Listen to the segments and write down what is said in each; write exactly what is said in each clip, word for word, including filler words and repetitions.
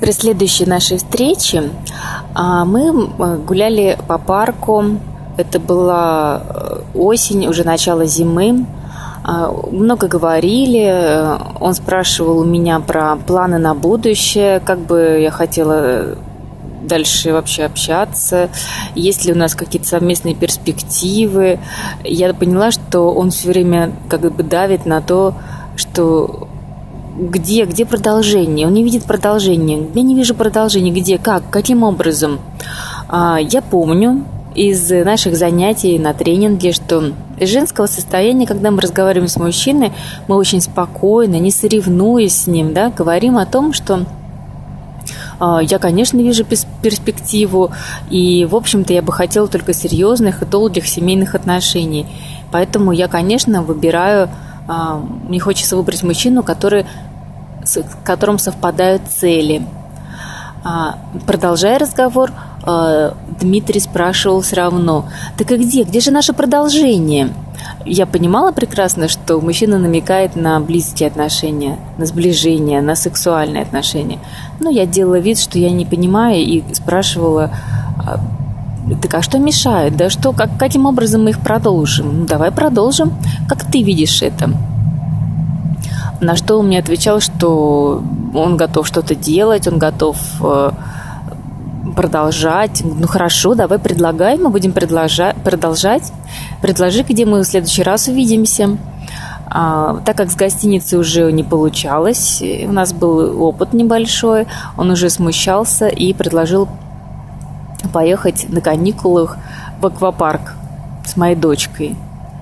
При следующей нашей встрече мы гуляли по парку. Это была осень, уже начало зимы. Много говорили. Он спрашивал у меня про планы на будущее, как бы я хотела дальше вообще общаться, есть ли у нас какие-то совместные перспективы. Я поняла, что он все время как бы давит на то, что где, где продолжение. Он не видит продолжения. Я не вижу продолжения. Где, как, каким образом. Я помню из наших занятий на тренинге, что из женского состояния, когда мы разговариваем с мужчиной, мы очень спокойно, не соревнуясь с ним, да, говорим о том, что я, конечно, вижу перспективу, и, в общем-то, я бы хотела только серьезных и долгих семейных отношений. Поэтому я, конечно, выбираю, мне хочется выбрать мужчину, который, с которым совпадают цели. Продолжая разговор, Дмитрий спрашивал все равно: так и где? Где же наше продолжение? Я понимала прекрасно, что мужчина намекает на близкие отношения, на сближение, на сексуальные отношения. Но я делала вид, что я не понимаю, и спрашивала: так а что мешает? Да что, как, каким образом мы их продолжим? Ну, давай продолжим. Как ты видишь это? На что он мне отвечал, что он готов что-то делать, он готов продолжать. Ну хорошо, давай предлагай, мы будем предложа- продолжать. Предложи, где мы в следующий раз увидимся. А, так как с гостиницей уже не получалось, у нас был опыт небольшой, он уже смущался и предложил поехать на каникулах в аквапарк с моей дочкой.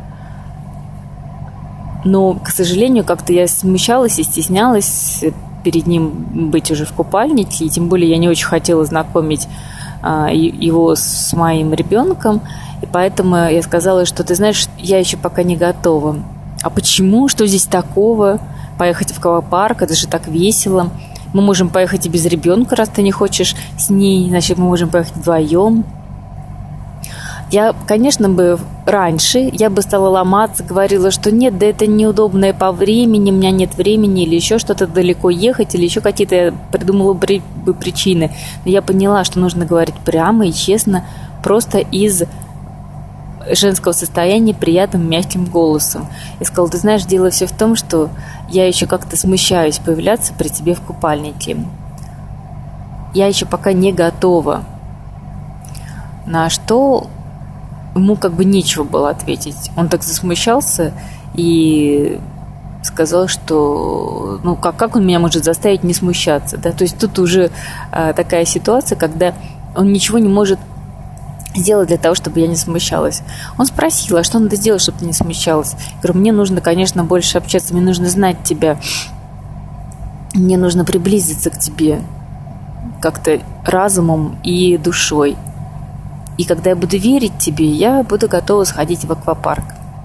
Но, к сожалению, как-то я смущалась и стеснялась перед ним быть уже в купальнике, и тем более я не очень хотела знакомить а, его с моим ребенком, и поэтому я сказала, что, ты знаешь, я еще пока не готова. А почему? Что здесь такого? Поехать в аквапарк, это же так весело. Мы можем поехать и без ребенка, раз ты не хочешь с ней, значит, мы можем поехать вдвоем. Я, конечно, бы раньше, я бы стала ломаться, говорила, что нет, да это неудобное по времени, у меня нет времени, или еще что-то далеко ехать, или еще какие-то я придумала бы причины. Но я поняла, что нужно говорить прямо и честно, просто из женского состояния приятным, мягким голосом. Я сказала: ты знаешь, дело все в том, что я еще как-то смущаюсь появляться при тебе в купальнике. Я еще пока не готова. На что ему как бы нечего было ответить. Он так засмущался и сказал, что ну как, как он меня может заставить не смущаться, да? То есть тут уже а, такая ситуация, когда он ничего не может сделать для того, чтобы я не смущалась. Он спросил: а что надо сделать, чтобы ты не смущалась? Я говорю: мне нужно, конечно, больше общаться, мне нужно знать тебя, мне нужно приблизиться к тебе как-то разумом и душой. И когда я буду верить тебе, я буду готова сходить в аквапарк.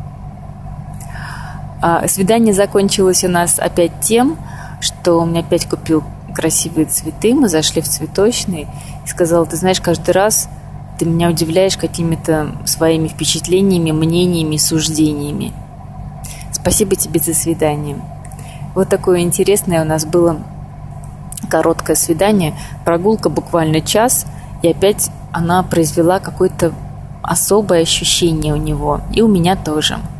А свидание закончилось у нас опять тем, что он мне опять купил красивые цветы. Мы зашли в цветочный и сказал: ты знаешь, каждый раз ты меня удивляешь какими-то своими впечатлениями, мнениями, суждениями. Спасибо тебе за свидание. Вот такое интересное у нас было короткое свидание. Прогулка буквально час, и опять она произвела какое-то особое ощущение у него, и у меня тоже.